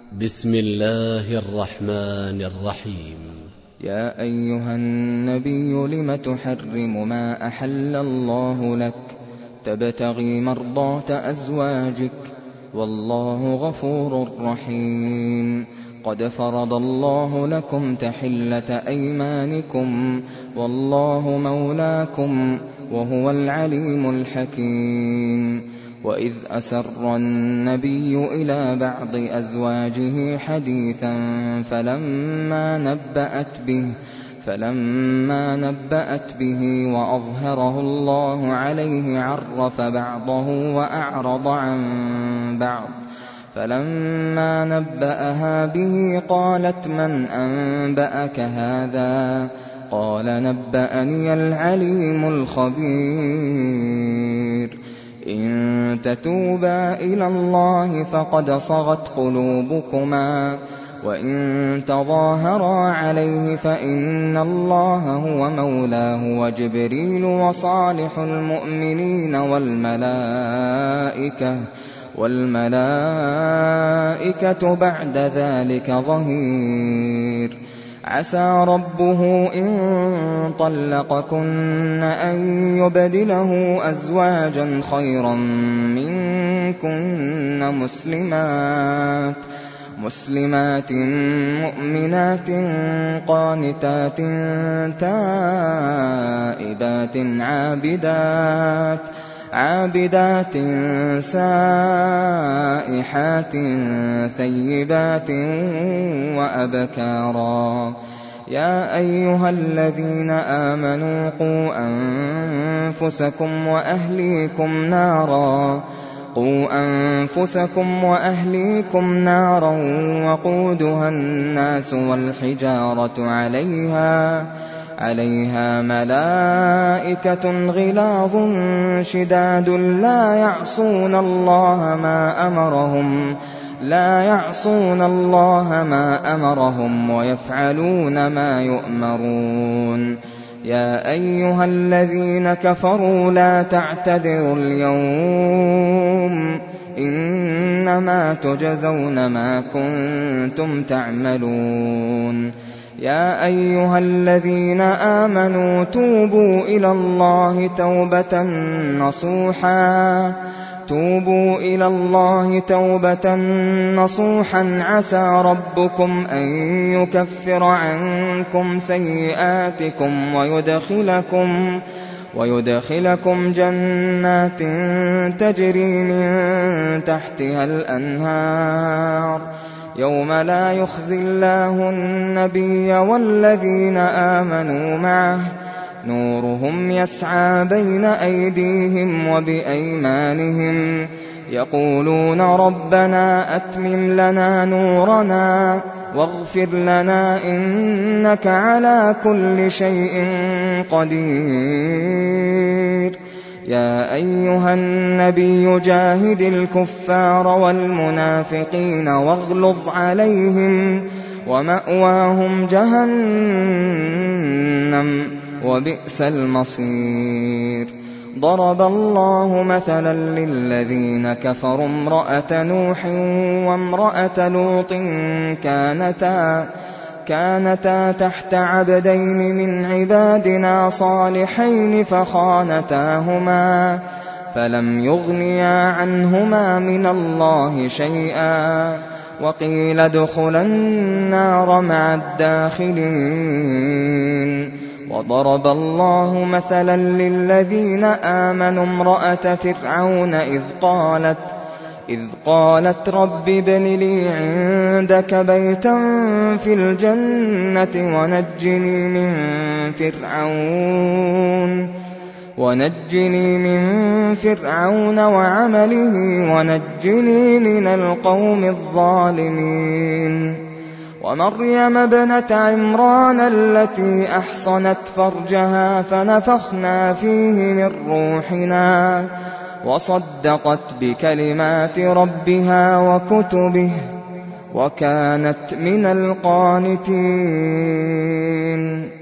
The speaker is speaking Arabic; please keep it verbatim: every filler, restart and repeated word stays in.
بسم الله الرحمن الرحيم. يا أيها النبي لم تحرم ما أحل الله لك تبتغي مرضات أزواجك والله غفور رحيم. قد فرض الله لكم تحلة أيمانكم والله مولاكم وهو العليم الحكيم. وإذ أسر النبي إلى بعض أزواجه حديثا فلما نبأت به فلما نبأت به وأظهره الله عليه عرف بعضه وأعرض عن بعض. فلما نبأها به قالت من أنبأك هذا؟ قال نبأني العليم الخبير. إن تتوبا إلى الله فقد صغت قلوبكما وإن تظاهرا عليه فإن الله هو مولاه وجبريل وصالح المؤمنين والملائكة والملائكة بعد ذلك ظهير. عسى ربه إن طلقكن أن يبدله أزواجا خيرا منكن مسلمات مسلمات مؤمنات قانتات تائبات عابدات عابدات سائحات ثيبات وأبكارا. يا أيها الذين آمنوا قوا أنفسكم وأهليكم نارا قوا أنفسكم وأهليكم نارا وقودها الناس والحجارة عليها عليها ملائكة غلاظ شداد لا يعصون الله ما أمرهم لا يعصون الله ما أمرهم ويفعلون ما يؤمرون. يا أيها الذين كفروا لا تعتذروا اليوم إنما تجزون ما كنتم تعملون. يا أيها الذين آمنوا توبوا إلى الله توبة نصوحا توبوا إلى الله توبة نصوحا عسى ربكم أن يكفر عنكم سيئاتكم ويدخلكم ويدخلكم جنات تجري من تحتها الأنهار يوم لا يخزي الله النبي والذين آمنوا معه نورهم يسعى بين أيديهم وبأيمانهم يقولون ربنا أتمم لنا نورنا واغفر لنا إنك على كل شيء قدير. يا أيها النبي جاهد الكفار والمنافقين واغلظ عليهم ومأواهم جهنم وبئس المصير. ضرب الله مثلا للذين كفروا امرأة نوح وامرأة لوط كانتا كانتا تحت عبدين من عبادنا صالحين فخانتاهما فلم يغنيا عنهما من الله شيئا وقيل ادخلا النار مع الداخلين. وضرب الله مثلا للذين آمنوا امرأة فرعون إذ قالت إذ قالت رب ابن لي عندك بيتا في الجنة ونجني من فرعون ونجني من فرعون وعمله ونجني من القوم الظالمين. ومريم ابنة عمران التي أحصنت فرجها فنفخنا فيه من روحنا وصدقت بكلمات ربها وكتبه وكانت من القانتين.